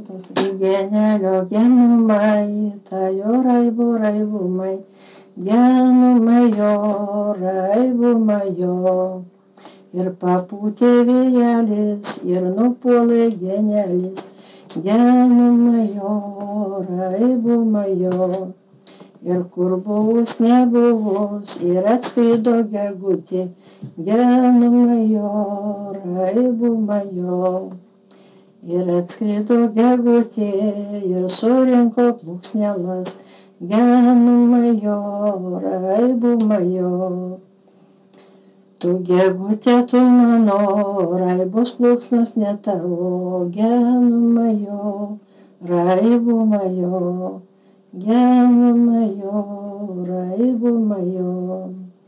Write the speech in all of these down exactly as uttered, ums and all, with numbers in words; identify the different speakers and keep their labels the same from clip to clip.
Speaker 1: Genelio genumai, tajo raibu raibumai, genumai jo, raibumai jo. Ir papūtė vėjelis, ir nupuolė genelis, genumai jo, raibumai jo. Ir kur buvus nebuvus, ir atskrido gegutė, genumai jo, raibumai jo. Ir atskrido gegutė, ir surinko plunksnelas, genumai jo, raibumai jo. Tu gegutė, tu mano, raibos plunksnos ne tavo, genumai jo, raibumai jo, genumai jo, raibumai jo.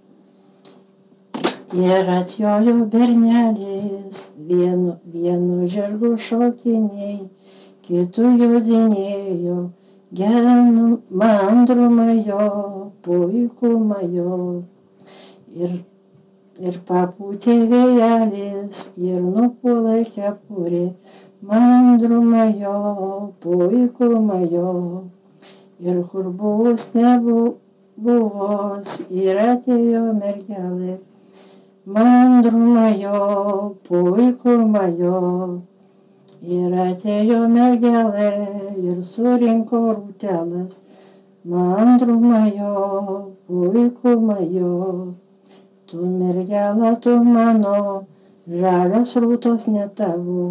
Speaker 1: Ir atjojo bernelis, vienu, vienu žirgu šokinėj, kitu jodinėjo, genum mandrumai jo, puikumai jo. Ir, ir papūtė vėjelis, ir nupuolė kepurė, mandrumai jo, puikumai jo. Ir kur buvus nebuvus, ir atėjo mergelė, mandrumai jo, puikumai jo. Ir atėjo mergelė, ir surinko rūtelas, mandrumai jo, puikumai jo. Tu mergelė, tu mano, žalios rūtos ne tavo,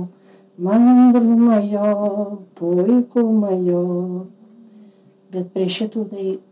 Speaker 1: mandrumai jo, puikumai jo. Bet prie šitų tai